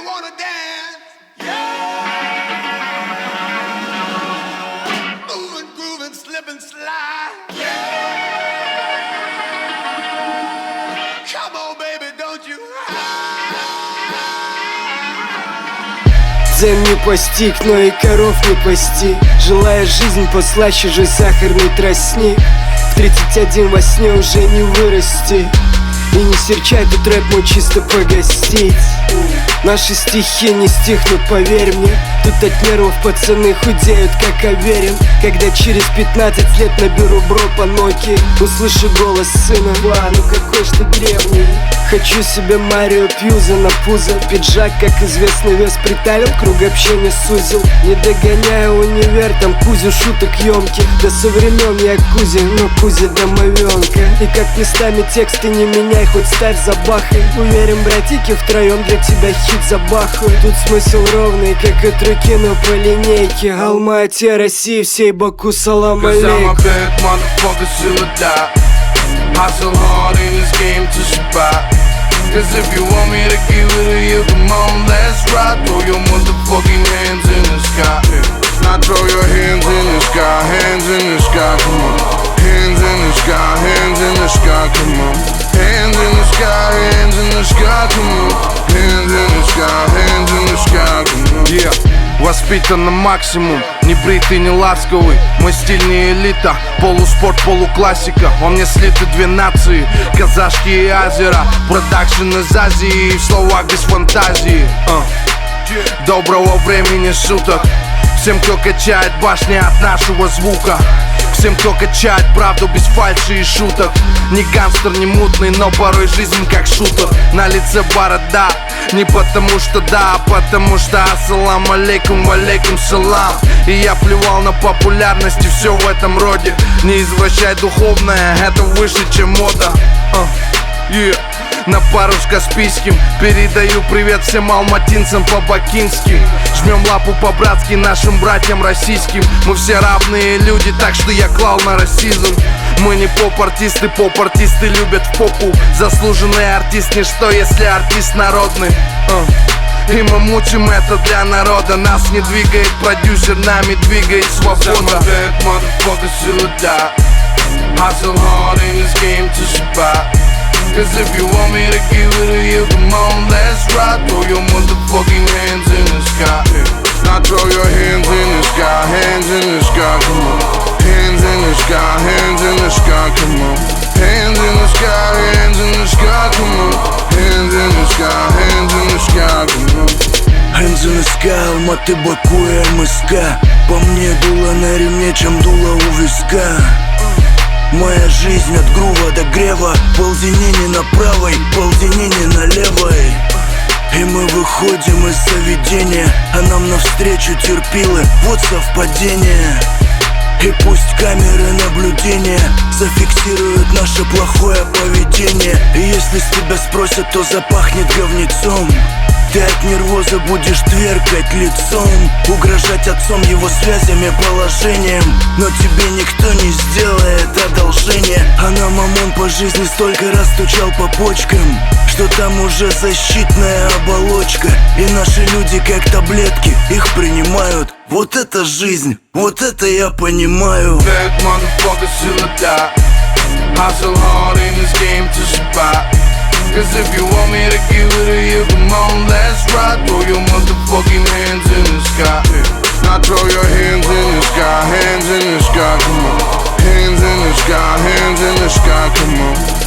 wanna dance. Yeah. Moving, grooving, slip and slide. Yeah. Come on, baby, don't you Дзен не постиг, но и коров не пасти. Желая жизнь послаще же сахарный тростник. В 31 во сне уже не вырасти. И не серчай, тут рэп мой чисто погостить. Наши стихи не стихнут, поверь мне. Тут от нервов пацаны худеют, как Аверин. Когда через 15 лет наберу бро по ноке, услышу голос сына: «Ва, ну какой ж ты древний». Хочу себе Марио Пьюза на пузо. Пиджак, как известно, вес приталил, круг общения сузил. Не догоняю универ, там Кузю шуток ёмких. До со времен я Кузи, но Кузя домовенка. И как местами тексты не меняй, хоть ставь забахай. Уверен, братики, втроем для тебя хит забахаю. Тут смысл ровный, как от руки, но по линейке. Алма-Ате, России, всей Баку, салам алейкум. Hustle hard in this game to survive. Cause if you want me to give it to you, come on, let's ride. Throw your motherfucking hands in the sky. Now throw your hands in the sky, hands in the sky, come on. Hands in the sky, hands in the sky, come on. Hands in the sky, hands in the sky, come on. Hands in the sky, hands in the sky, come on. Yeah. Воспитан на максимум, не бритый, не ласковый. Мой стиль не элита, полуспорт, полуклассика. Во мне слиты две нации, казашки и азера. Продакшн из Азии, в словах без фантазии. Доброго времени суток всем, кто качает башни от нашего звука. Всем, кто качает правду без фальши и шуток. Не гангстер, не мутный, но порой жизнь как шутер. На лице борода, не потому что да, а потому что ассалам алейкум, валейкум салам. И я плевал на популярность и все в этом роде. Не извращай духовное, это выше, чем мода. На пару с Каспийским передаю привет всем алматинцам по-бакински. Жмем лапу по-братски нашим братьям российским. Мы все равные люди, так что я клал на расизм. Мы не поп-артисты, поп-артисты любят в попу. Заслуженный артист ничто, если артист народный. И мы мучим это для народа. Нас не двигает продюсер, нами двигает свобода. Hustle hard in this game to survive. Cause if you want me to give it to you, come on, let's ride. Throw your motherfucking hands in the sky. Now throw your hands in the sky, hands in the sky, come on. Hands in the sky, hands in the sky, come on. Hands in the sky, hands in the sky, come on. Hands in the sky, hands in the sky, come on. Hands in the sky, Алматы, Баку и МСК. По мне дуло на ремне, чем дуло у виска. Моя жизнь от грува до грева. Полденение на правой, полденение на левой. И мы выходим из заведения, а нам навстречу терпилы. Вот совпадение. И пусть камеры наблюдения зафиксируют наше плохое поведение. И если с тебя спросят, то запахнет говнецом. Ты от нервоза будешь тверкать лицом, угрожать отцом, его связями, положением. Но тебе никто не сделает одолжение. А нам ОМОН по жизни столько раз стучал по почкам, что там уже защитная оболочка. И наши люди как таблетки, их принимают. Вот это жизнь, вот это я понимаю. Hustle hard in this game to survive. Cause if you want me to give it to you, come on, let's ride. Throw your motherfucking hands in the sky. Now throw your hands in the sky, hands in the sky, come on. Hands in the sky, hands in the sky, come on.